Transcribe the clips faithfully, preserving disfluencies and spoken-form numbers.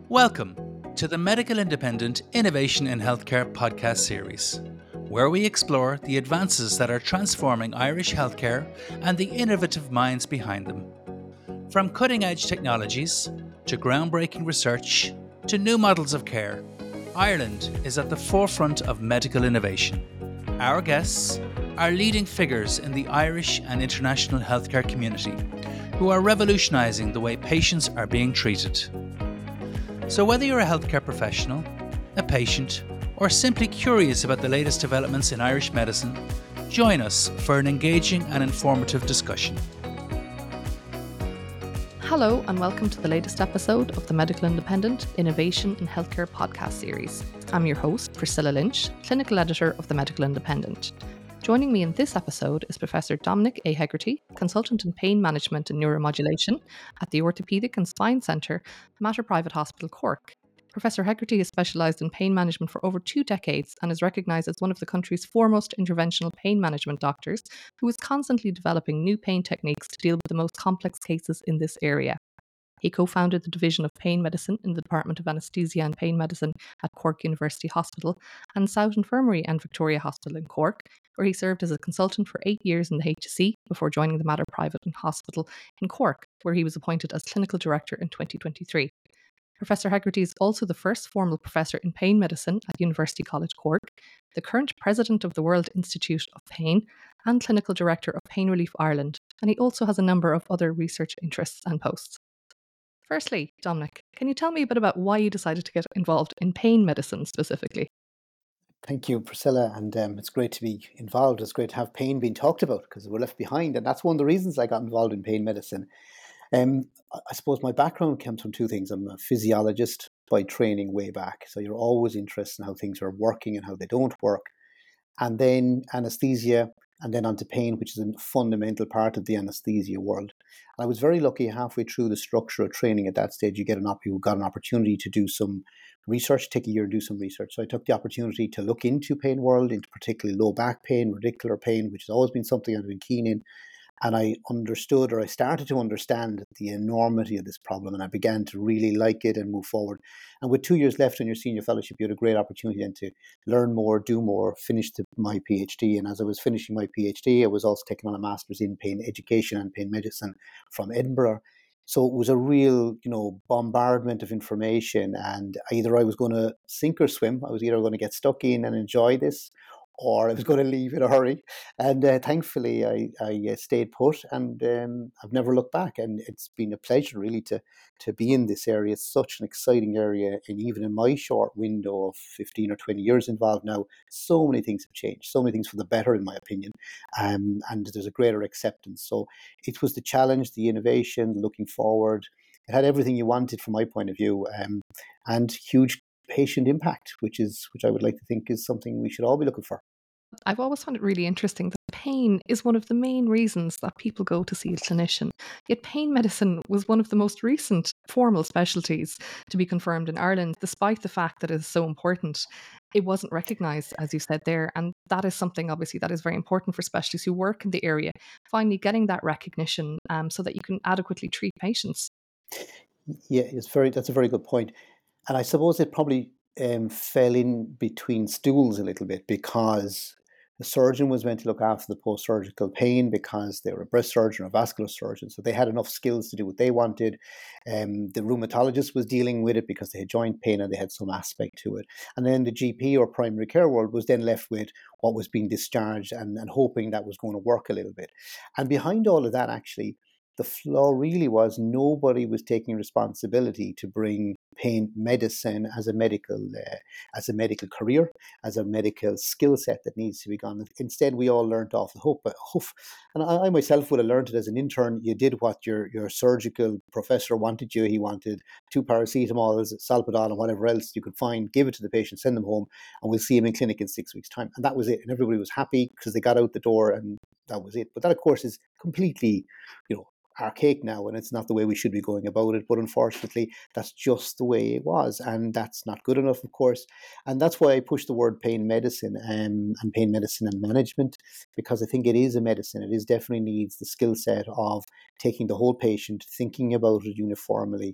Welcome to the Medical Independent Innovation in Healthcare podcast series, where we explore the advances that are transforming Irish healthcare and the innovative minds behind them. From cutting-edge technologies to groundbreaking research to new models of care, Ireland is at the forefront of medical innovation. Our guests are leading figures in the Irish and international healthcare community who are revolutionising the way patients are being treated. So whether you're a healthcare professional, a patient, or simply curious about the latest developments in Irish medicine, join us for an engaging and informative discussion. Hello and welcome to the latest episode of the Medical Independent Innovation in Healthcare podcast series. I'm your host, Priscilla Lynch, Clinical Editor of the Medical Independent. Joining me in this episode is Professor Dominic A. Hegarty, Consultant in Pain Management and Neuromodulation at the Orthopaedic and Spine Centre, Mater Private Hospital, Cork. Professor Hegarty has specialised in pain management for over two decades and is recognised as one of the country's foremost interventional pain management doctors, who is constantly developing new pain techniques to deal with the most complex cases in this area. He co-founded the Division of Pain Medicine in the Department of Anaesthesia and Pain Medicine at Cork University Hospital and South Infirmary and Victoria Hospital in Cork, where he served as a consultant for eight years in the H S E before joining the Mater Private Hospital in Cork, where he was appointed as Clinical Director in twenty twenty-three. Professor Hegarty is also the first formal professor in pain medicine at University College Cork, the current president of the World Institute of Pain, and clinical director of Pain Relief Ireland, and he also has a number of other research interests and posts. Firstly, Dominic, can you tell me a bit about why you decided to get involved in pain medicine specifically? Thank you, Priscilla, and um, it's great to be involved. It's great to have pain being talked about because we're left behind, and that's one of the reasons I got involved in pain medicine. Um, I suppose my background comes from two things. I'm a physiologist by training way back, so you're always interested in how things are working and how they don't work. And then anaesthesia, and then onto pain, which is a fundamental part of the anaesthesia world. And I was very lucky halfway through the structure of training at that stage, you get an op- you got an opportunity to do some research, take a year and do some research. So I took the opportunity to look into pain world, into particularly low back pain, radicular pain, which has always been something I've been keen in. And I understood, or I started to understand the enormity of this problem, and I began to really like it and move forward. And with two years left on your senior fellowship, you had a great opportunity then to learn more, do more, finish the, my PhD. And as I was finishing my PhD, I was also taking on a master's in pain education and pain medicine from Edinburgh. So it was a real, you know, bombardment of information, and either I was going to sink or swim. I was either going to get stuck in and enjoy this, or I was going to leave in a hurry. And uh, thankfully, I, I uh, stayed put, and um, I've never looked back. And it's been a pleasure, really, to to be in this area. It's such an exciting area, and even in my short window of fifteen or twenty years involved now, so many things have changed, so many things for the better, in my opinion, um, and there's a greater acceptance. So it was the challenge, the innovation, looking forward. It had everything you wanted from my point of view, um, and huge patient impact, which is which I would like to think is something we should all be looking for. I've always found it really interesting that pain is one of the main reasons that people go to see a clinician. Yet pain medicine was one of the most recent formal specialties to be confirmed in Ireland, despite the fact that it is so important. It wasn't recognised, as you said there, and that is something obviously that is very important for specialists who work in the area, finally getting that recognition um, so that you can adequately treat patients. Yeah, it's very that's a very good point. And I suppose it probably um, fell in between stools a little bit because the surgeon was meant to look after the post-surgical pain because they were a breast surgeon or a vascular surgeon. So they had enough skills to do what they wanted. Um, the rheumatologist was dealing with it because they had joint pain and they had some aspect to it. And then the G P or primary care world was then left with what was being discharged and, and hoping that was going to work a little bit. And behind all of that, actually, the flaw really was nobody was taking responsibility to bring pain medicine as a medical uh, as a medical career, as a medical skill set that needs to be gone. Instead, we all learnt off the hoof. hoof. And I, I myself would have learned it as an intern. You did what your, your surgical professor wanted you. He wanted two paracetamols, Salpadol, and whatever else you could find, give it to the patient, send them home, and we'll see him in clinic in six weeks' time. And that was it. And everybody was happy because they got out the door and that was it. But that, of course, is completely, you know, archaic now, and it's not the way we should be going about it. But unfortunately, that's just the way it was, and that's not good enough, of course. And that's why I push the word pain medicine um, and pain medicine and management, because I think it is a medicine. It is definitely needs the skill set of taking the whole patient, thinking about it uniformly,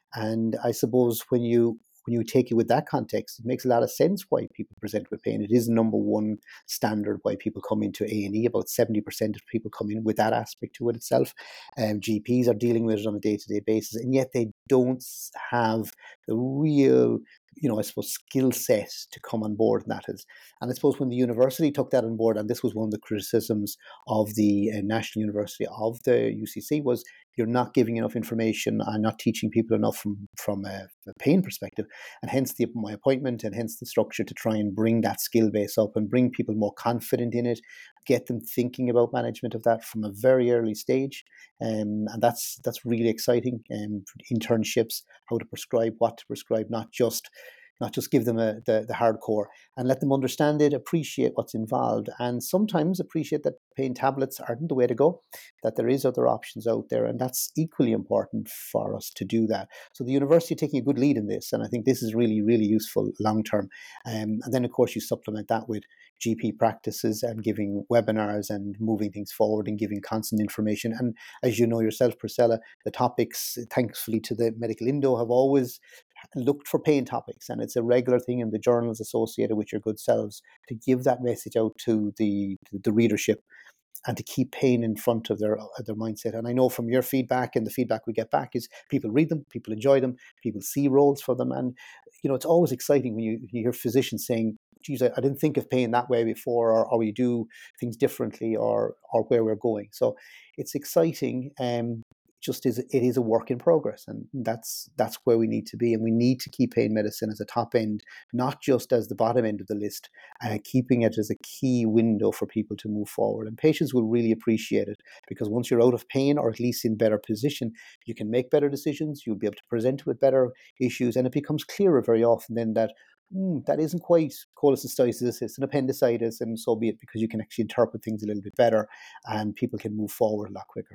And I suppose when you when you take it with that context, it makes a lot of sense why people present with pain. It is number one standard why people come into A and E. About seventy percent of people come in with that aspect to it itself. Um, G Ps are dealing with it on a day-to-day basis, and yet they don't have the real, you know, I suppose, skill set to come on board. And that is, and I suppose when the university took that on board, and this was one of the criticisms of the uh, National University of the U C C, was you're not giving enough information and not teaching people enough from from a, a pain perspective, and hence the, my appointment, and hence the structure to try and bring that skill base up and bring people more confident in it, get them thinking about management of that from a very early stage, um, and that's that's really exciting. Um, internships, how to prescribe, what to prescribe, not just not just give them a, the, the hardcore, and let them understand it, appreciate what's involved, and sometimes appreciate that pain tablets aren't the way to go, that there is other options out there, and that's equally important for us to do that. So the university taking a good lead in this, and I think this is really, really useful long term. Um, and then, of course, you supplement that with G P practices and giving webinars and moving things forward and giving constant information. And as you know yourself, Priscilla, the topics, thankfully to the Medical Indo, have always looked for pain topics, and it's a regular thing in the journals associated with your good selves to give that message out to the the readership and to keep pain in front of their their mindset. And I know from your feedback, and the feedback we get back, is people read them, people enjoy them, people see roles for them. And you know, it's always exciting when you, you hear physicians saying, geez, I, I didn't think of pain that way before, or, or we do things differently, or or where we're going. So it's exciting. Um, just is it is a work in progress, and that's that's where we need to be. And we need to keep pain medicine as a top end, not just as the bottom end of the list, uh, keeping it as a key window for people to move forward. And patients will really appreciate it, because once you're out of pain, or at least in better position, you can make better decisions, you'll be able to present with better issues, and it becomes clearer very often then that Mm, that isn't quite cholecystitis, it's an appendicitis, and so be it, because you can actually interpret things a little bit better, and people can move forward a lot quicker.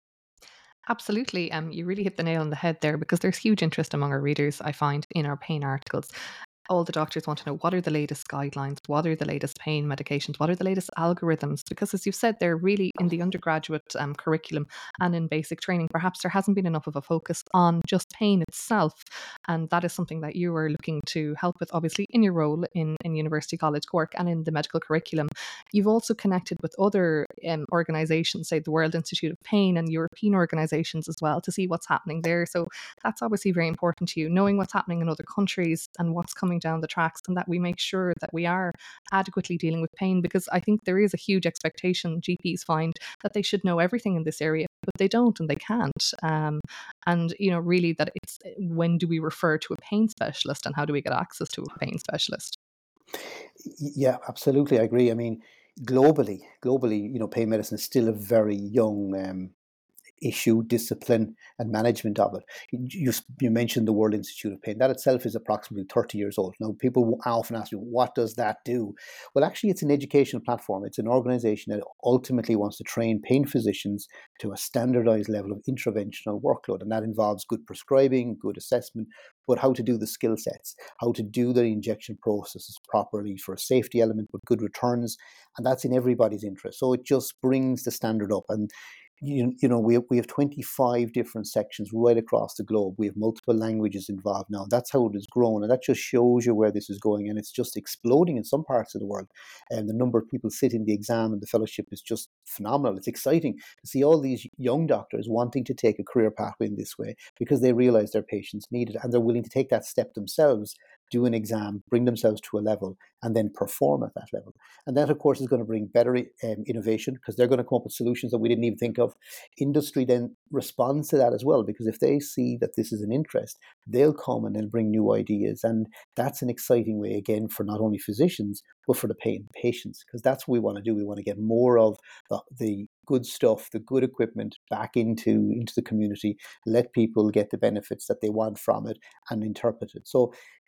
Absolutely. Um, you really hit the nail on the head there, because there's huge interest among our readers, I find, in our pain articles. All the doctors want to know, what are the latest guidelines, what are the latest pain medications, what are the latest algorithms, because as you've said, they're really in the undergraduate um, curriculum and in basic training. Perhaps there hasn't been enough of a focus on just pain itself, and that is something that you are looking to help with, obviously, in your role in, in University College Cork and in the medical curriculum. You've also connected with other um, organisations, say the World Institute of Pain, and European organisations as well, to see what's happening there. So that's obviously very important to you, knowing what's happening in other countries and what's coming down the tracks, and that we make sure that we are adequately dealing with pain, because I think there is a huge expectation. G Ps find that they should know everything in this area, but they don't, and they can't. Um, and you know, really, that it's, when do we refer to a pain specialist, and how do we get access to a pain specialist? Yeah, absolutely, I agree. I mean, globally, globally, you know, pain medicine is still a very young um, issue, discipline, and management of it. You, you mentioned the World Institute of Pain. That itself is approximately thirty years old. Now, people often ask me, what does that do? Well, actually, it's an educational platform. It's an organization that ultimately wants to train pain physicians to a standardized level of interventional workload. And that involves good prescribing, good assessment, but how to do the skill sets, how to do the injection processes properly for a safety element with good returns. And that's in everybody's interest. So it just brings the standard up. And You, you know, we have, we have twenty-five different sections right across the globe. We have multiple languages involved now. That's how it has grown. And that just shows you where this is going. And it's just exploding in some parts of the world. And the number of people sitting the exam and the fellowship is just phenomenal. It's exciting to see all these young doctors wanting to take a career pathway in this way, because they realize their patients need it, and they're willing to take that step themselves, do an exam, bring themselves to a level, and then perform at that level. And that, of course, is going to bring better um, innovation, because they're going to come up with solutions that we didn't even think of. Industry then responds to that as well, because if they see that this is an interest, they'll come and they'll bring new ideas. And that's an exciting way, again, for not only physicians, but for the pain patients, because that's what we want to do. We want to get more of the, the good stuff, the good equipment back into, into the community, let people get the benefits that they want from it and interpret it. So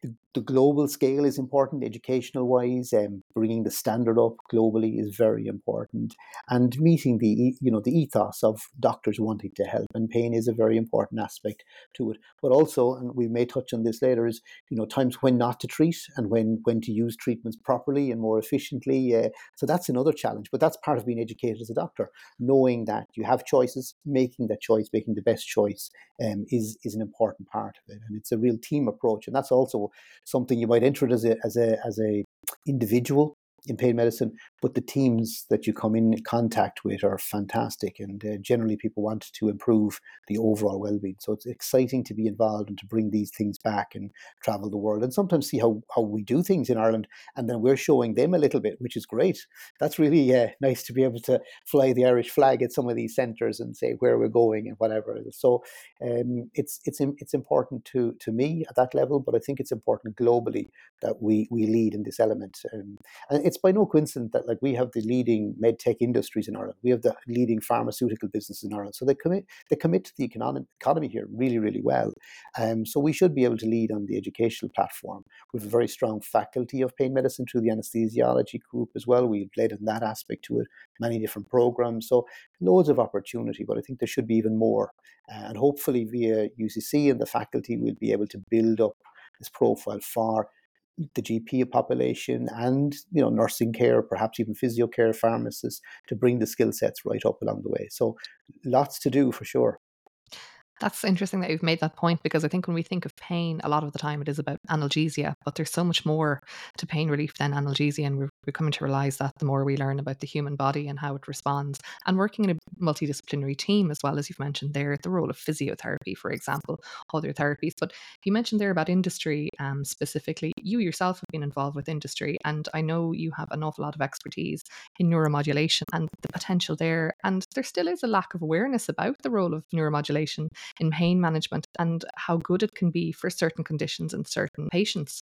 the, the global scale is important, educational wise, and um, bringing the standard up globally is very important, and meeting the you know the ethos of doctors wanting to help, and pain is a very important aspect to it. But also, and we may touch on this later, is you know times when not to treat and when when to use treatments properly and more efficiently. Uh, so that's another challenge, but that's part of being educated as a doctor, knowing that you have choices, making that choice, making the best choice um, is is an important part of it, and it's a real team approach, and that's also something you might enter it as a as a as a individual in pain medicine, but the teams that you come in contact with are fantastic, and uh, generally people want to improve the overall well-being. So it's exciting to be involved and to bring these things back and travel the world and sometimes see how, how we do things in Ireland, and then we're showing them a little bit, which is great. That's really uh, nice to be able to fly the Irish flag at some of these centres and say where we're going and whatever. So um, it's it's it's important to to me at that level, but I think it's important globally that we we lead in this element. Um, and it's by no coincidence that like we have the leading medtech industries in Ireland. We have the leading pharmaceutical businesses in Ireland. So they commit they commit to the economic economy here really, really well. Um, so we should be able to lead on the educational platform. We have a very strong faculty of pain medicine through the anesthesiology group as well. We've led in that aspect to it, many different programs. So loads of opportunity, but I think there should be even more. Uh, and hopefully via U C C and the faculty, we'll be able to build up this profile for the G P population and, you know, nursing care, perhaps even physio care, pharmacists, to bring the skill sets right up along the way. So lots to do for sure. That's interesting that you've made that point, because I think when we think of pain, a lot of the time it is about analgesia, but there's so much more to pain relief than analgesia, and we're, we're coming to realise that the more we learn about the human body and how it responds, and working in a multidisciplinary team as well, as you've mentioned there, the role of physiotherapy, for example, other therapies. But you mentioned there about industry um, specifically. You yourself have been involved with industry, and I know you have an awful lot of expertise in neuromodulation and the potential there, and there still is a lack of awareness about the role of neuromodulation in pain management and how good it can be for certain conditions in certain patients.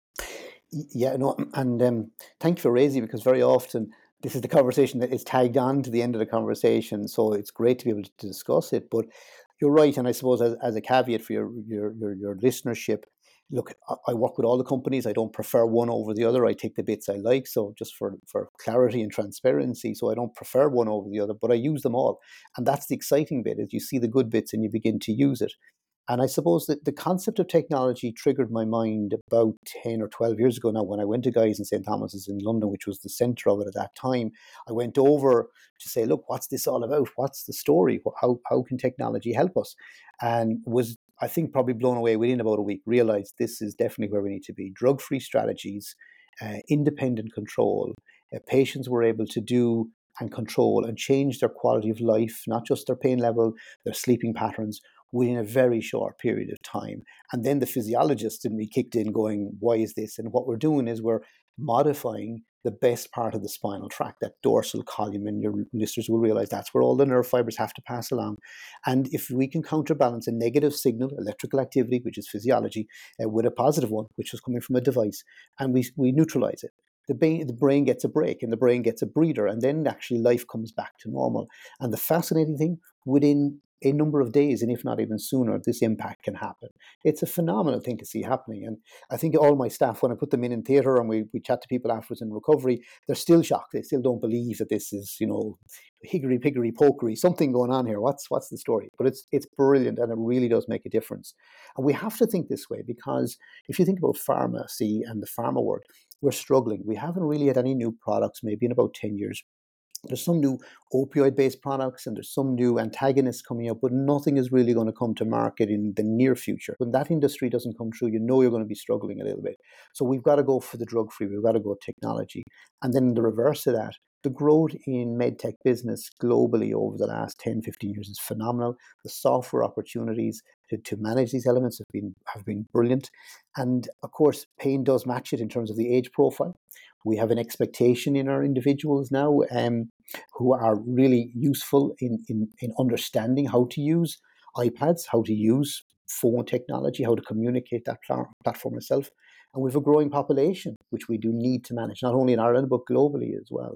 Yeah, no, and um, thank you for raising it, because very often this is the conversation that is tagged on to the end of the conversation. So it's great to be able to discuss it. But you're right, and I suppose as, as a caveat for your, your your your listenership, look, I work with all the companies. I don't prefer one over the other. I take the bits I like. So just for, for clarity and transparency, so I don't prefer one over the other, but I use them all. And that's the exciting bit, is you see the good bits and you begin to use it. And I suppose that the concept of technology triggered my mind about ten or twelve years ago now, when I went to Guy's and Saint Thomas's in London, which was the centre of it at that time. I went over to say, look, what's this all about? What's the story? How, how can technology help us? And was, I think, probably blown away within about a week, realized this is definitely where we need to be. Drug-free strategies, uh, independent control. Uh, patients were able to do and control and change their quality of life, not just their pain level, their sleeping patterns, within a very short period of time. And then the physiologist in me kicked in going, why is this? And what we're doing is we're modifying the best part of the spinal tract, that dorsal column, and your listeners will realize that's where all the nerve fibers have to pass along. And if we can counterbalance a negative signal, electrical activity, which is physiology, uh, with a positive one, which was coming from a device, and we, we neutralize it, the brain, the brain gets a break and the brain gets a breather, and then actually life comes back to normal. And the fascinating thing, within a number of days, and if not even sooner, this impact can happen. It's a phenomenal thing to see happening. And I think all my staff, when I put them in in theatre and we, we chat to people afterwards in recovery, they're still shocked. They still don't believe that this is, you know, higgery piggery pokery, something going on here. What's what's the story? But it's it's brilliant, and it really does make a difference. And we have to think this way, because if you think about pharmacy and the pharma world, we're struggling. We haven't really had any new products maybe in about ten years. There's some new opioid-based products and there's some new antagonists coming up, but nothing is really going to come to market in the near future. When that industry doesn't come through, you know you're going to be struggling a little bit. So we've got to go for the drug-free, we've got to go technology. And then the reverse of that, the growth in medtech business globally over the last ten, fifteen years is phenomenal. The software opportunities to, to manage these elements have been have been brilliant. And of course, pain does match it in terms of the age profile. We have an expectation in our individuals now um, who are really useful in, in, in understanding how to use iPads, how to use phone technology, how to communicate that pl- platform itself. And we have a growing population, which we do need to manage, not only in Ireland, but globally as well.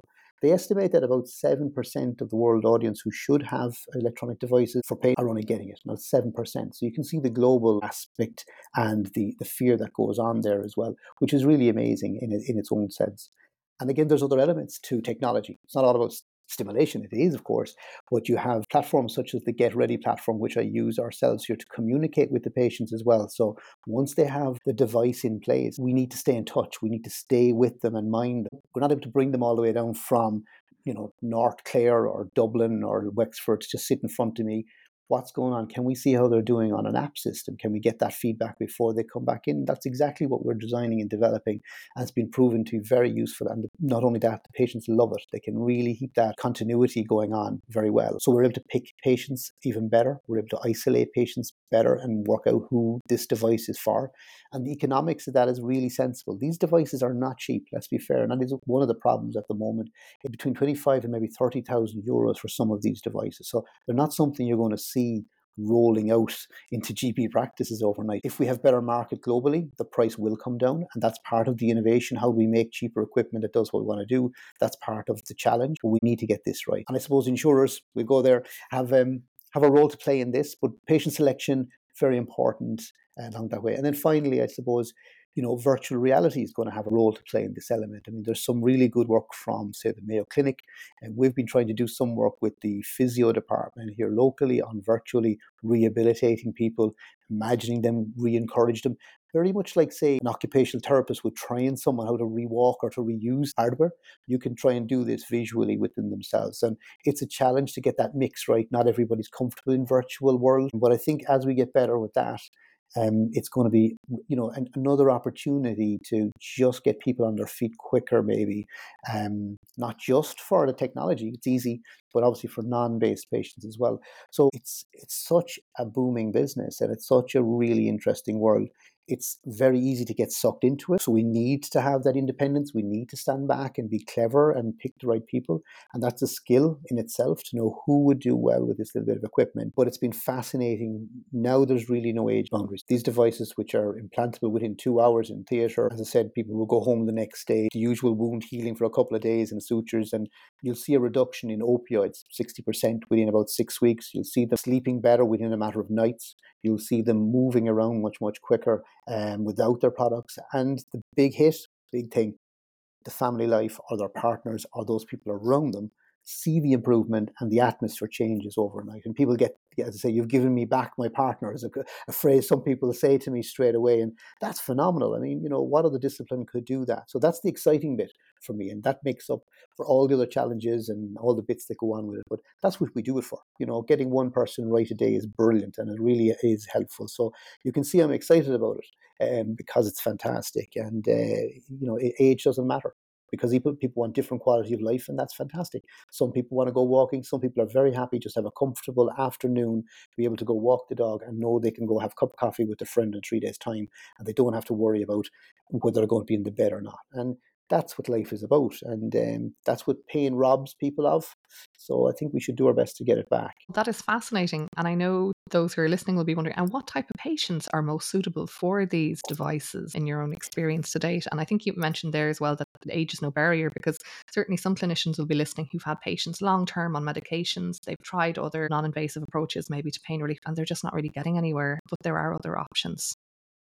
They estimate that about seven percent of the world audience who should have electronic devices for pain are only getting it, not seven percent. So you can see the global aspect and the, the fear that goes on there as well, which is really amazing in, in its own sense. And again, there's other elements to technology. It's not all about stimulation. It is, of course, but you have platforms such as the Get Ready platform, which I use ourselves here to communicate with the patients as well. So once they have the device in place, we need to stay in touch. We need to stay with them and mind them. We're not able to bring them all the way down from, you know, North Clare or Dublin or Wexford to sit in front of me. What's going on? Can we see how they're doing on an app system? Can we get that feedback before they come back in? That's exactly what we're designing and developing, and it's been proven to be very useful. And not only that, the patients love it. They can really keep that continuity going on very well. So we're able to pick patients even better. We're able to isolate patients better and work out who this device is for. And the economics of that is really sensible. These devices are not cheap, let's be fair. And that is one of the problems at the moment. Between twenty-five and maybe thirty thousand euros for some of these devices. So they're not something you're going to see rolling out into G P practices overnight. If we have better market globally, the price will come down, and that's part of the innovation. How we make cheaper equipment that does what we want to do, that's part of the challenge. But we need to get this right. And I suppose insurers, we go there, have um, have a role to play in this, but patient selection, very important uh, along that way. And then finally, I suppose, you know, virtual reality is going to have a role to play in this element. I mean, there's some really good work from, say, the Mayo Clinic, and we've been trying to do some work with the physio department here locally on virtually rehabilitating people, imagining them, re-encourage them. Very much like, say, an occupational therapist would train someone how to rewalk or to reuse hardware. You can try and do this visually within themselves. And it's a challenge to get that mix right. Not everybody's comfortable in virtual world, but I think as we get better with that, Um, it's going to be, you know, an, another opportunity to just get people on their feet quicker, maybe. Um, not just for the technology, it's easy, but obviously for non-based patients as well. So it's it's such a booming business, and it's such a really interesting world. It's very easy to get sucked into it. So we need to have that independence. We need to stand back and be clever and pick the right people. And that's a skill in itself to know who would do well with this little bit of equipment. But it's been fascinating. Now there's really no age boundaries. These devices, which are implantable within two hours in theatre, as I said, people will go home the next day, the usual wound healing for a couple of days and sutures. And you'll see a reduction in opioids, sixty percent within about six weeks. You'll see them sleeping better within a matter of nights. You'll see them moving around much, much quicker um, without their products. And the big hit, big thing, the family life or their partners or those people around them see the improvement and the atmosphere changes overnight. And people get, as I say, you've given me back my partner is a, a phrase some people say to me straight away. And that's phenomenal. I mean, you know, what other discipline could do that? So that's the exciting bit for me. And that makes up for all the other challenges and all the bits that go on with it. But that's what we do it for. You know, getting one person right a day is brilliant and it really is helpful. So you can see I'm excited about it um, because it's fantastic. And, uh, you know, age doesn't matter. Because people, people want different quality of life, and that's fantastic. Some people want to go walking. Some people are very happy just have a comfortable afternoon, be able to go walk the dog and know they can go have a cup of coffee with a friend in three days' time, and they don't have to worry about whether they're going to be in the bed or not. And that's what life is about, and um, that's what pain robs people of. So I think we should do our best to get it back. That is fascinating. And I know those who are listening will be wondering, and what type of patients are most suitable for these devices in your own experience to date? And I think you mentioned there as well that age is no barrier, because certainly some clinicians will be listening who've had patients long-term on medications. They've tried other non-invasive approaches maybe to pain relief, and they're just not really getting anywhere, but there are other options.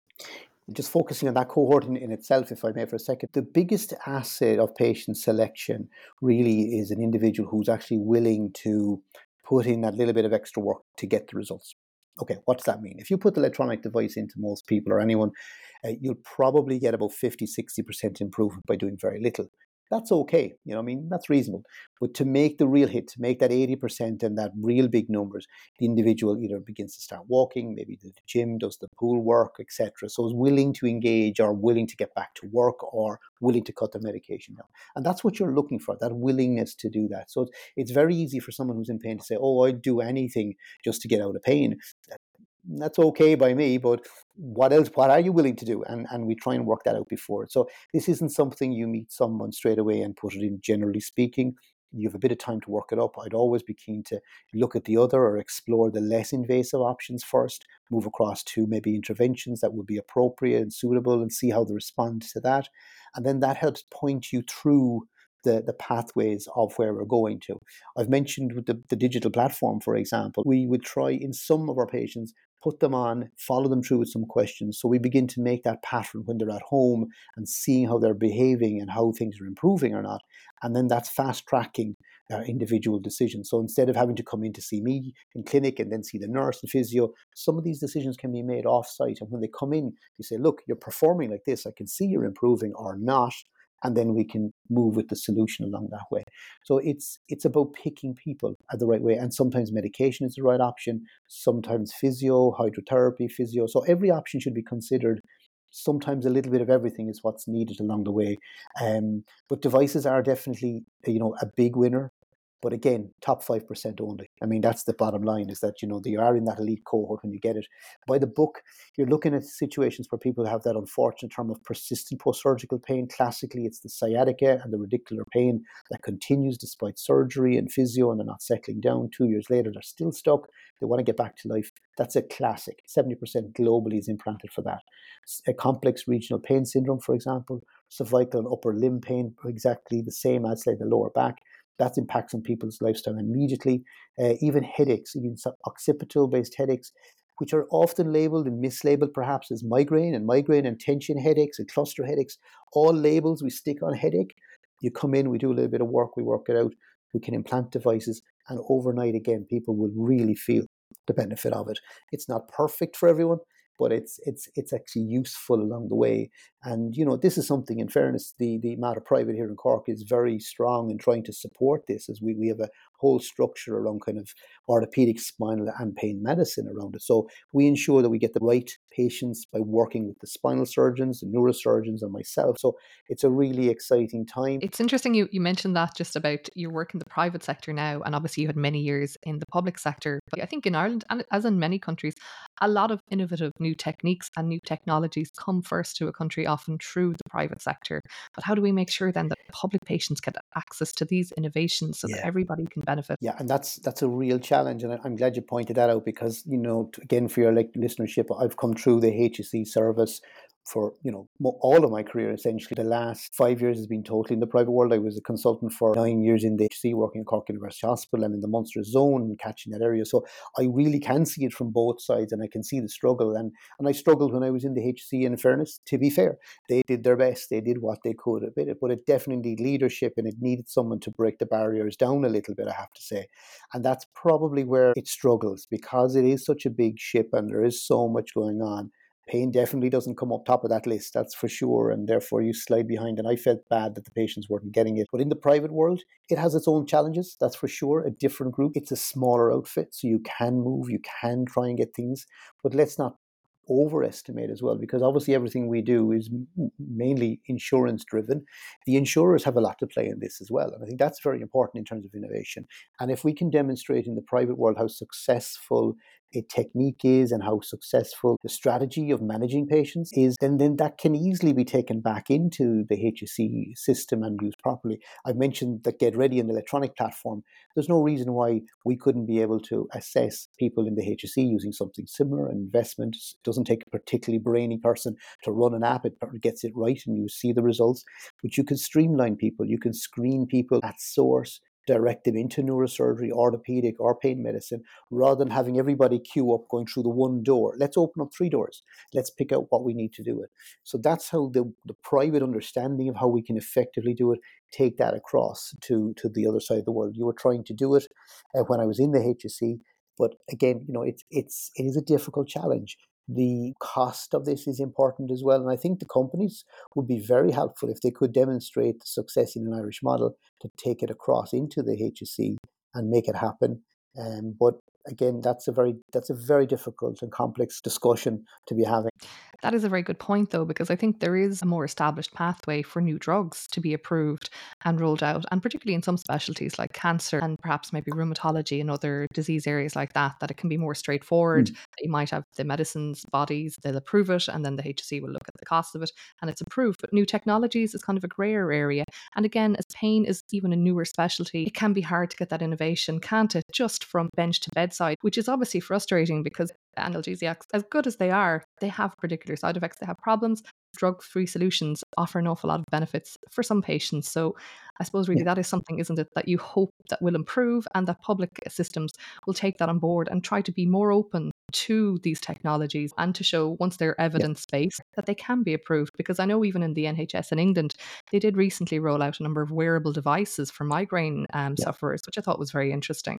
Just focusing on that cohort in, in itself, if I may for a second, the biggest asset of patient selection really is an individual who's actually willing to put in that little bit of extra work to get the results. Okay, what does that mean? If you put the electronic device into most people or anyone, uh, you'll probably get about fifty, sixty percent improvement by doing very little. That's okay. You know, I mean, that's reasonable. But to make the real hit, to make that eighty percent and that real big numbers, the individual either begins to start walking, maybe to the gym, does the pool work, et cetera. So is willing to engage or willing to get back to work or willing to cut their medication down. And that's what you're looking for, that willingness to do that. So it's very easy for someone who's in pain to say, oh, I'd do anything just to get out of pain. That's okay by me, but what else, what are you willing to do? And and we try and work that out before. So this isn't something you meet someone straight away and put it in. Generally speaking, you have a bit of time to work it up. I'd always be keen to look at the other or explore the less invasive options first, move across to maybe interventions that would be appropriate and suitable and see how they respond to that. And then that helps point you through the, the pathways of where we're going to. I've mentioned with the, the digital platform, for example, we would try in some of our patients, put them on, follow them through with some questions. So we begin to make that pattern when they're at home and seeing how they're behaving and how things are improving or not. And then that's fast tracking uh, individual decisions. So instead of having to come in to see me in clinic and then see the nurse and physio, some of these decisions can be made off site. And when they come in, you say, look, you're performing like this. I can see you're improving or not. And then we can move with the solution along that way. So it's it's about picking people at the right way. And sometimes medication is the right option, sometimes physio, hydrotherapy, physio. So every option should be considered. Sometimes a little bit of everything is what's needed along the way. Um, but devices are definitely, you know, a big winner. But again, top five percent only. I mean, that's the bottom line, is that, you know, you are in that elite cohort when you get it. By the book, you're looking at situations where people have that unfortunate term of persistent post-surgical pain. Classically, it's the sciatica and the radicular pain that continues despite surgery and physio, and they're not settling down. Two years later, they're still stuck. They want to get back to life. That's a classic. seventy percent globally is implanted for that. A complex regional pain syndrome, for example, cervical and upper limb pain, exactly the same as, say, the lower back. That impacts on people's lifestyle immediately. Uh, even headaches, even occipital-based headaches, which are often labeled and mislabeled perhaps as migraine, and migraine and tension headaches and cluster headaches, all labels we stick on headache. You come in, we do a little bit of work, we work it out, we can implant devices, and overnight, again, people will really feel the benefit of it. It's not perfect for everyone, but it's it's it's actually useful along the way. And, you know, this is something, in fairness, the, the Mater Private here in Cork is very strong in trying to support this, as we, we have a whole structure around kind of orthopedic, spinal and pain medicine around it. So we ensure that we get the right patients by working with the spinal surgeons, the neurosurgeons and myself. So it's a really exciting time. It's interesting you, you mentioned that, just about your work in the private sector now, and obviously you had many years in the public sector. But I think in Ireland, and as in many countries, a lot of innovative new techniques and new technologies come first to a country, often through the private sector. But how do we make sure then that public patients get access to these innovations so Yeah. that everybody can benefit? Yeah, and that's that's a real challenge, and I- I'm glad you pointed that out, because, you know, t- again, for your like listenership, I've come through the H S E service for, you know, mo- all of my career. Essentially, the last five years has been totally in the private world. I was a consultant for nine years in the H C, working at Cork University Hospital and in the Munster zone and catching that area. So I really can see it from both sides, and I can see the struggle. And and I struggled when I was in the H C. In fairness, to be fair, they did their best. They did what they could a bit, but it definitely needed leadership, and it needed someone to break the barriers down a little bit, I have to say. And that's probably where it struggles, because it is such a big ship and there is so much going on. Pain definitely doesn't come up top of that list, that's for sure, and therefore you slide behind. And I felt bad that the patients weren't getting it. But in the private world, it has its own challenges, that's for sure. A different group. It's a smaller outfit, so you can move, you can try and get things. But let's not overestimate as well, because obviously everything we do is m- mainly insurance driven. The insurers have a lot to play in this as well, and I think that's very important in terms of innovation. And if we can demonstrate in the private world how successful a technique is and how successful the strategy of managing patients is, then, then that can easily be taken back into the H S C system and used properly. I've mentioned the Get Ready and the electronic platform. There's no reason why we couldn't be able to assess people in the H S C using something similar. Investment doesn't take a particularly brainy person to run an app. It gets it right and you see the results. But you can streamline people. You can screen people at source, direct them into neurosurgery, orthopedic or pain medicine, rather than having everybody queue up going through the one door. Let's open up three doors. Let's pick out what we need to do it. So that's how the, the private understanding of how we can effectively do it, take that across to, to the other side of the world. You were trying to do it uh, when I was in the H S C, but again, you know, it's it's it is a difficult challenge. The cost of this is important as well. And I think the companies would be very helpful if they could demonstrate the success in an Irish model to take it across into the H S C and make it happen. Um, but again, that's a very that's a very difficult and complex discussion to be having. That is a very good point, though, because I think there is a more established pathway for new drugs to be approved and rolled out, and particularly in some specialties like cancer and perhaps maybe rheumatology and other disease areas like that, that it can be more straightforward. Mm. You might have the medicines bodies, they'll approve it, and then the H S C will look at the cost of it and it's approved. But new technologies is kind of a grayer area. And again, as pain is even a newer specialty, it can be hard to get that innovation, can't it? Just from bench to bedside side, which is obviously frustrating because analgesics, as good as they are, they have particular side effects, they have problems. Drug-free solutions offer an awful lot of benefits for some patients. So I suppose really Yeah. that is something, isn't it, that you hope that will improve and that public systems will take that on board and try to be more open to these technologies and to show, once they're evidence-based, that they can be approved. Because I know even in the N H S in England, they did recently roll out a number of wearable devices for migraine um, Yeah. sufferers, which I thought was very interesting.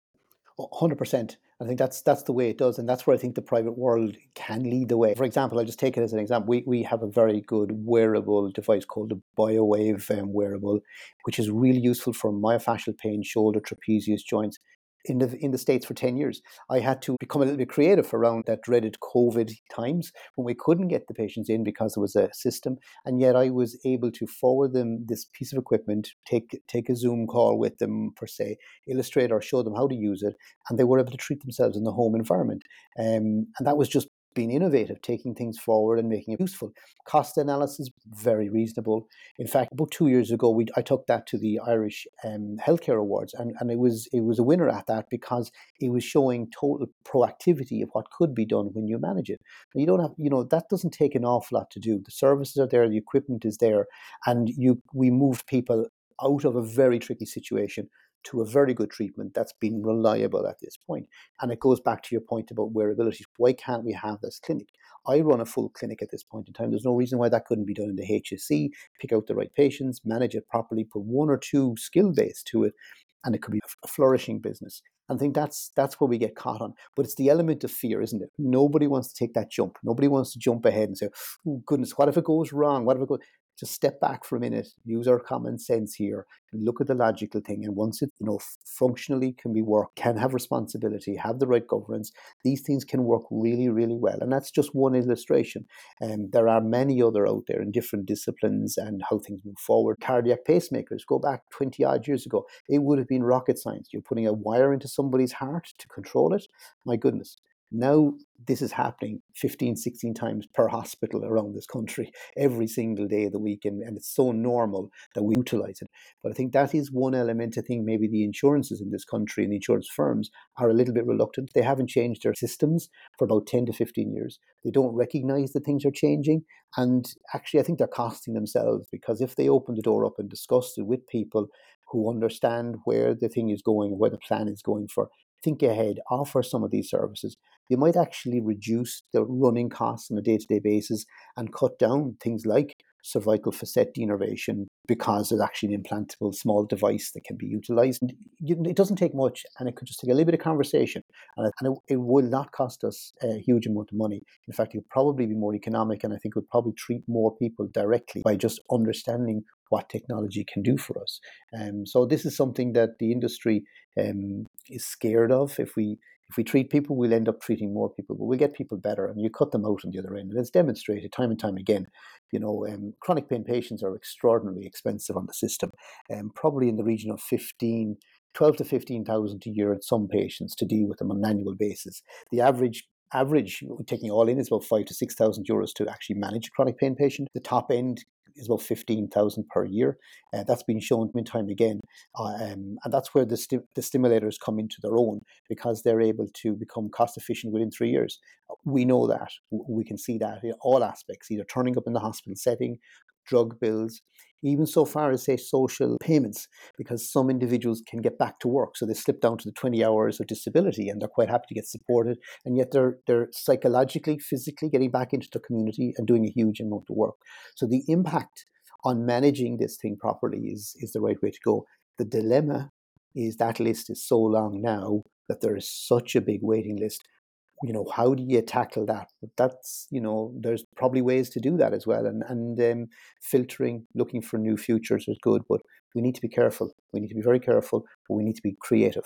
one hundred percent. I think that's that's the way it does, and that's where I think the private world can lead the way. For example, I'll just take it as an example. We we have a very good wearable device called the BioWave um, wearable, which is really useful for myofascial pain, shoulder, trapezius joints. In the in the States for ten years, I had to become a little bit creative around that dreaded COVID times when we couldn't get the patients in because there was a system, and yet I was able to forward them this piece of equipment, take take a Zoom call with them per se, illustrate or show them how to use it, and they were able to treat themselves in the home environment. Um, and that was just being innovative, taking things forward and making it useful. Cost analysis, very reasonable. In fact, about two years ago, we I took that to the Irish um, Healthcare Awards, and, and it was it was a winner at that because it was showing total proactivity of what could be done when you manage it. And you don't have, you know, that doesn't take an awful lot to do. The services are there, the equipment is there, and you we moved people out of a very tricky situation to a very good treatment that's been reliable at this point. And it goes back to your point about wearability. Why can't we have this clinic? I run a full clinic at this point in time. There's no reason why that couldn't be done in the H S C, pick out the right patients, manage it properly, put one or two skill base to it, and it could be a flourishing business. And I think that's that's where we get caught on. But it's the element of fear, isn't it? Nobody wants to take that jump. Nobody wants to jump ahead and say, oh, goodness, what if it goes wrong? What if it goes... Just step back for a minute, use our common sense here, look at the logical thing. And once it, you know, functionally can be worked, can have responsibility, have the right governance, these things can work really, really well. And that's just one illustration. And um, there are many other out there in different disciplines and how things move forward. Cardiac pacemakers, go back twenty odd years ago, it would have been rocket science. You're putting a wire into somebody's heart to control it. My goodness. Now this is happening fifteen, sixteen times per hospital around this country every single day of the week. And, and it's so normal that we utilize it. But I think that is one element. I think maybe the insurances in this country and the insurance firms are a little bit reluctant. They haven't changed their systems for about ten to fifteen years. They don't recognize that things are changing. And actually, I think they're costing themselves, because if they open the door up and discuss it with people who understand where the thing is going, where the plan is going for, think ahead, offer some of these services, you might actually reduce the running costs on a day-to-day basis and cut down things like cervical facet denervation, because there's actually an implantable small device that can be utilized. It doesn't take much, and it could just take a little bit of conversation, and it, it will not cost us a huge amount of money. In fact, it would probably be more economic, and I think it would probably treat more people directly by just understanding what technology can do for us. Um, so this is something that the industry um, is scared of. If we if we treat people, we'll end up treating more people, but we'll get people better, and you cut them out on the other end. And it's demonstrated time and time again. You know, um, chronic pain patients are extraordinarily expensive on the system, and um, probably in the region of fifteen, twelve to fifteen thousand a year at some patients to deal with them on an annual basis. The average average, taking all in, is about five to six thousand euros to actually manage a chronic pain patient. The top end is about fifteen thousand per year. Uh, that's been shown time and time again. Uh, um, and that's where the, sti- the stimulators come into their own, because they're able to become cost efficient within three years. We know that. We can see that in all aspects, either turning up in the hospital setting, drug bills, even so far as, say, social payments, because some individuals can get back to work. So they slip down to the twenty hours of disability and they're quite happy to get supported. And yet they're they're psychologically, physically getting back into the community and doing a huge amount of work. So the impact on managing this thing properly is, is the right way to go. The dilemma is that list is so long now that there is such a big waiting list. You know, how do you tackle that? But that's, you know, there's probably ways to do that as well. And, and um, filtering, looking for new futures is good, but we need to be careful. We need to be very careful, but we need to be creative.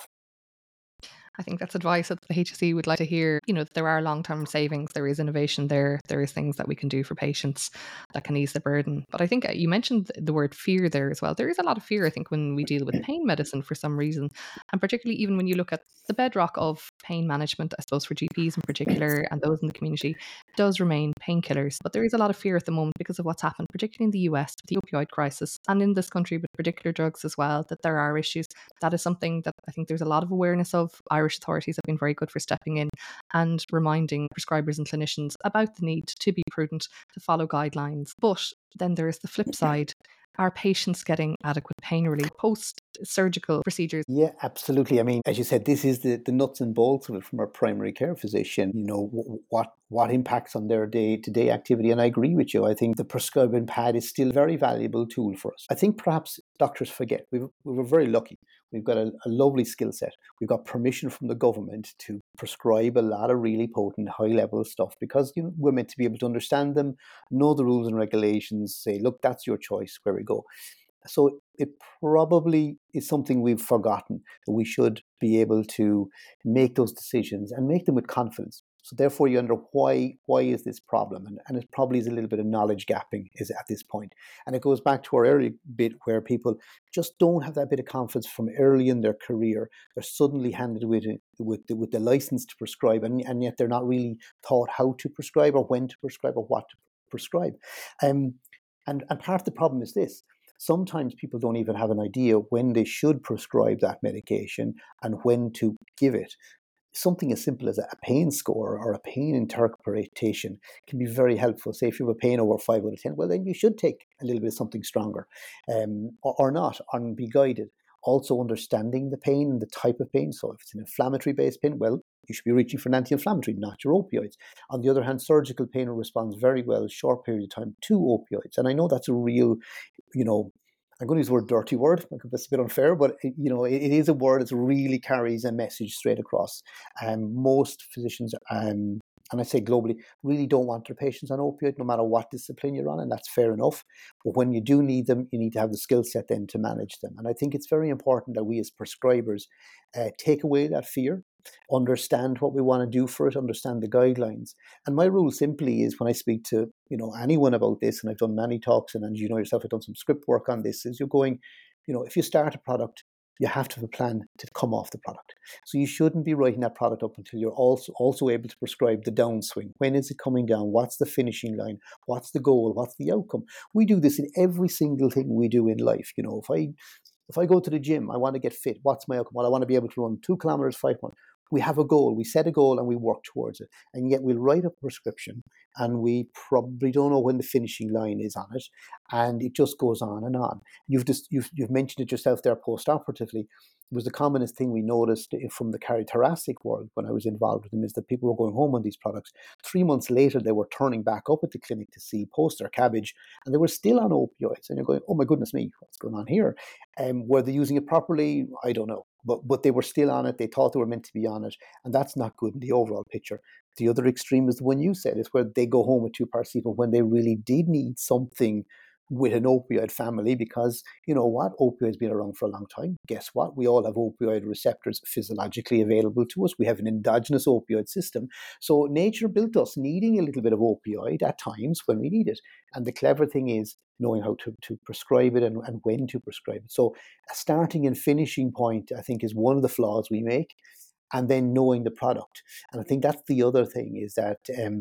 I think that's advice that the H S E would like to hear. You know, that there are long-term savings, there is innovation there, there is things that we can do for patients that can ease the burden. But I think you mentioned the word fear there as well. There is a lot of fear, I think, when we deal with pain medicine for some reason. And particularly even when you look at the bedrock of pain management, I suppose, for G Ps in particular and those in the community does remain painkillers. But there is a lot of fear at the moment because of what's happened, particularly in the U S with the opioid crisis, and in this country with particular drugs as well, that there are issues. That is something that I think there's a lot of awareness of. Irish authorities have been very good for stepping in and reminding prescribers and clinicians about the need to be prudent, to follow guidelines. But then there is the flip side. Are patients getting adequate pain relief post-surgical procedures? Yeah, absolutely. I mean, as you said, this is the, the nuts and bolts of it from our primary care physician. You know, w- what what impacts on their day-to-day activity. And I agree with you. I think the prescribing pad is still a very valuable tool for us. I think perhaps doctors forget. We we were very lucky. We've got a, a lovely skill set. We've got permission from the government to prescribe a lot of really potent, high-level stuff because, you know, we're meant to be able to understand them, know the rules and regulations, say, look, that's your choice, where we go. So it probably is something we've forgotten, that we should be able to make those decisions and make them with confidence. So therefore you wonder why why is this problem? And, and it probably is a little bit of knowledge gapping is at this point. And it goes back to our early bit where people just don't have that bit of confidence from early in their career. They're suddenly handed with it, with the, with the license to prescribe, and, and yet they're not really taught how to prescribe or when to prescribe or what to prescribe. Um, and, and part of the problem is this. Sometimes people don't even have an idea when they should prescribe that medication and when to give it. Something as simple as a pain score or a pain interpretation can be very helpful. Say if you have a pain over five out of ten, well, then you should take a little bit of something stronger um, or, or not, and be guided. Also understanding the pain and the type of pain. So if it's an inflammatory-based pain, well, you should be reaching for an anti-inflammatory, not your opioids. On the other hand, surgical pain responds very well a short period of time to opioids. And I know that's a real, you know, I'm going to use the word dirty word. That's a bit unfair, but it, you know, it, it is a word that really carries a message straight across. Um, most physicians, um, and I say globally, really don't want their patients on opioid, no matter what discipline you're on, and that's fair enough. But when you do need them, you need to have the skill set then to manage them. And I think it's very important that we as prescribers uh, take away that fear, understand what we want to do for it, understand the guidelines. And my rule simply is when I speak to, you know, anyone about this, and I've done many talks, and, and you know yourself, I've done some script work on this, is you're going, you know, if you start a product, you have to have a plan to come off the product. So you shouldn't be writing that product up until you're also also able to prescribe the downswing. When is it coming down? What's the finishing line? What's the goal? What's the outcome? We do this in every single thing we do in life. You know, if I if I go to the gym, I want to get fit. What's my outcome? Well, I want to be able to run two kilometers, five months. We have a goal, we set a goal and we work towards it. And yet we'll write a prescription and we probably don't know when the finishing line is on it. And it just goes on and on. You've just, you've, you've mentioned it yourself there post-operatively. It was the commonest thing we noticed from the cardiothoracic world when I was involved with them is that people were going home on these products. Three months later, they were turning back up at the clinic to see post their cabbage and they were still on opioids. And you're going, oh my goodness me, what's going on here? Um, were they using it properly? I don't know. But but they were still on it. They thought they were meant to be on it. And that's not good in the overall picture. The other extreme is the one you said, is where they go home with two paracetamol when they really did need something with an opioid family because, you know what, opioids been around for a long time. Guess what? We all have opioid receptors physiologically available to us. We have an endogenous opioid system. So nature built us needing a little bit of opioid at times when we need it. And the clever thing is knowing how to, to prescribe it and, and when to prescribe it. So a starting and finishing point, I think, is one of the flaws we make. And then knowing the product. And I think that's the other thing is that um,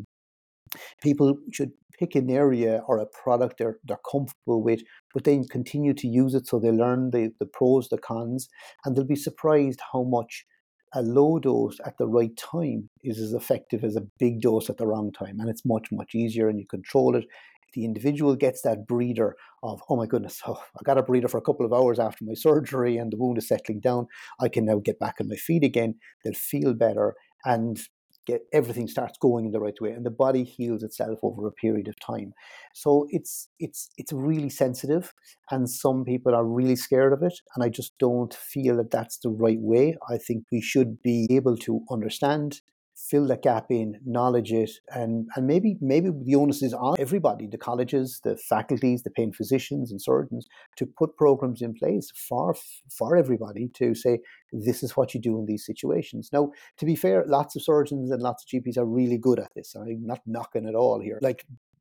people should pick an area or a product they're, they're comfortable with, but then continue to use it so they learn the, the pros, the cons, and they'll be surprised how much a low dose at the right time is as effective as a big dose at the wrong time. And it's much, much easier and you control it. The individual gets that breather of, oh my goodness, oh, I got a breather for a couple of hours after my surgery and the wound is settling down. I can now get back on my feet again. They'll feel better and get everything starts going in the right way, and the body heals itself over a period of time. So it's it's it's really sensitive, and some people are really scared of it. And I just don't feel that that's the right way. I think we should be able to understand, fill that gap in, knowledge it, and and maybe maybe the onus is on everybody, the colleges, the faculties, the pain physicians and surgeons, to put programs in place for for everybody to say, this is what you do in these situations. Now, to be fair, lots of surgeons and lots of G Ps are really good at this. I'm not knocking at all here. Like,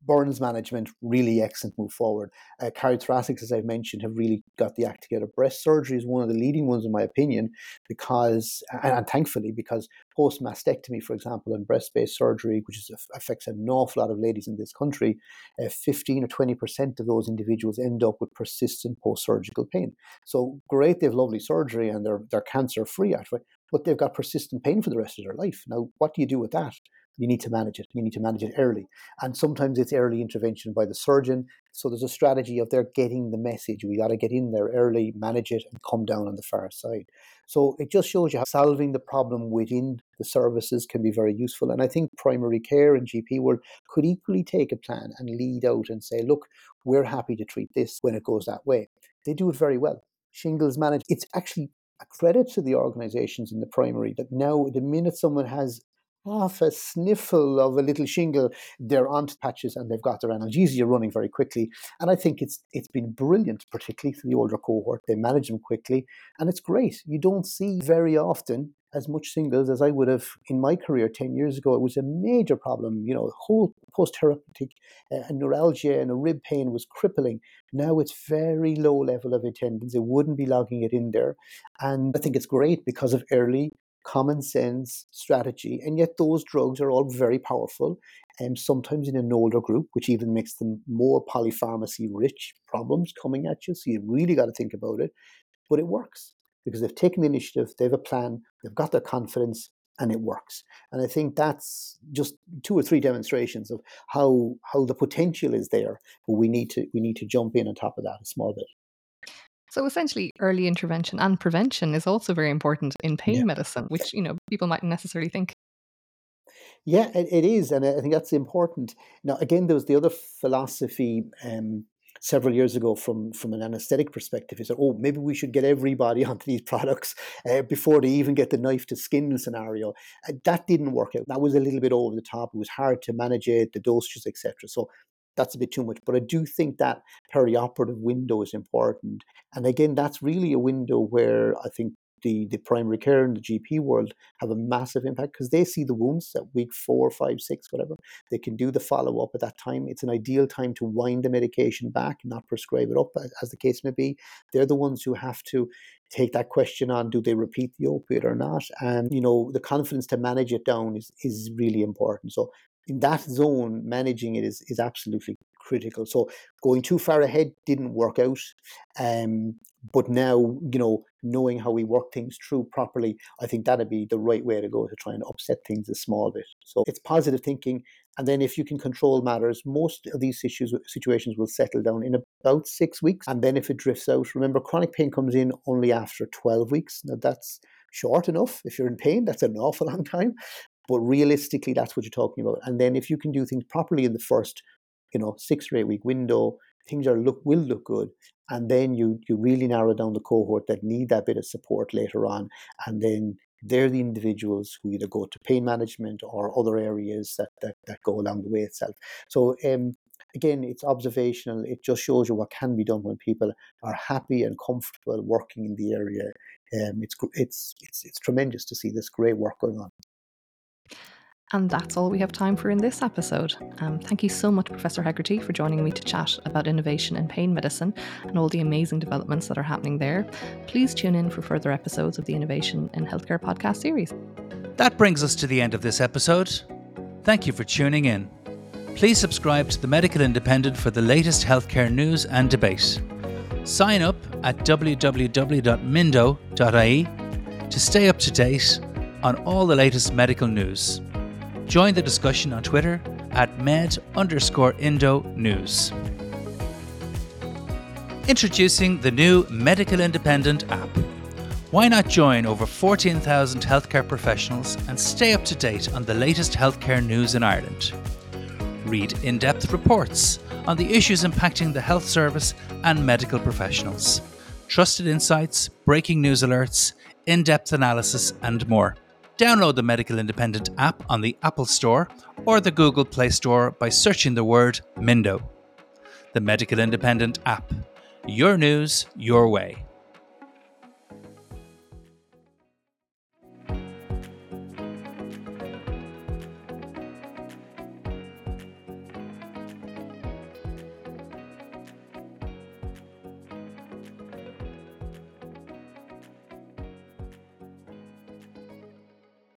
burns management, really excellent move forward. Uh, cardiothoracics, as I've mentioned, have really got the act together. Breast surgery is one of the leading ones, in my opinion, because, and, and thankfully, because post-mastectomy, for example, and breast-based surgery, which is, affects an awful lot of ladies in this country, uh, fifteen or twenty percent of those individuals end up with persistent post-surgical pain. So great, they have lovely surgery and they're, they're cancer-free, actually, but they've got persistent pain for the rest of their life. Now, what do you do with that? You need to manage it. You need to manage it early. And sometimes it's early intervention by the surgeon. So there's a strategy of they're getting the message. We got to get in there early, manage it, and come down on the far side. So it just shows you how solving the problem within the services can be very useful. And I think primary care and G P world could equally take a plan and lead out and say, look, we're happy to treat this when it goes that way. They do it very well. Shingles management, it's actually a credit to the organizations in the primary that now the minute someone has half a sniffle of a little shingle, they're onto patches and they've got their analgesia running very quickly. And I think it's it's been brilliant, particularly for the older cohort. They manage them quickly and it's great. You don't see very often as much shingles as I would have in my career ten years ago. It was a major problem. You know, whole post-therapeutic uh, neuralgia and a rib pain was crippling. Now it's very low level of attendance. They wouldn't be logging it in there. And I think it's great because of early common sense strategy, and yet those drugs are all very powerful, and sometimes in an older group, which even makes them more polypharmacy rich problems coming at you. So you really got to think about it, but it works because they've taken the initiative, they have a plan, they've got their confidence, and it works. And I think that's just two or three demonstrations of how how the potential is there, but we need to we need to jump in on top of that a small bit. So essentially, early intervention and prevention is also very important in pain Yeah. medicine, which, you know, people mightn't necessarily think. Yeah, it, it is. And I think that's important. Now, again, there was the other philosophy um, several years ago from, from an anesthetic perspective. Is that, oh, maybe we should get everybody onto these products uh, before they even get the knife to skin scenario. Uh, that didn't work out. That was a little bit over the top. It was hard to manage it, the dosages, et cetera. So that's a bit too much. But I do think that perioperative window is important. And again, that's really a window where I think the, the primary care and the G P world have a massive impact because they see the wounds at week four, five, six, whatever. They can do the follow-up at that time. It's an ideal time to wind the medication back, not prescribe it up, as the case may be. They're the ones who have to take that question on, do they repeat the opiate or not? And, you know, the confidence to manage it down is, is really important. So in that zone, managing it is, is absolutely critical. So going too far ahead didn't work out. Um, but now, you know, knowing how we work things through properly, I think that'd be the right way to go to try and upset things a small bit. So it's positive thinking. And then if you can control matters, most of these issues, situations will settle down in about six weeks. And then if it drifts out, remember, chronic pain comes in only after twelve weeks. Now that's short enough. If you're in pain, that's an awful long time. But realistically, that's what you're talking about. And then if you can do things properly in the first, you know, six or eight week window, things are look will look good. And then you you really narrow down the cohort that need that bit of support later on. And then they're the individuals who either go to pain management or other areas that that, that go along the way itself. So um, again, it's observational. It just shows you what can be done when people are happy and comfortable working in the area. Um, it's it's it's it's tremendous to see this great work going on. And that's all we have time for in this episode. Um, thank you so much, Professor Hegarty, for joining me to chat about innovation in pain medicine and all the amazing developments that are happening there. Please tune in for further episodes of the Innovation in Healthcare podcast series. That brings us to the end of this episode. Thank you for tuning in. Please subscribe to The Medical Independent for the latest healthcare news and debate. Sign up at w w w dot mindo dot i e to stay up to date on all the latest medical news. Join the discussion on Twitter at med underscore indo news. Introducing the new Medical Independent app. Why not join over fourteen thousand healthcare professionals and stay up to date on the latest healthcare news in Ireland? Read in-depth reports on the issues impacting the health service and medical professionals. Trusted insights, breaking news alerts, in-depth analysis and more. Download the Medical Independent app on the Apple Store or the Google Play Store by searching the word Mindo. The Medical Independent app. Your news, your way.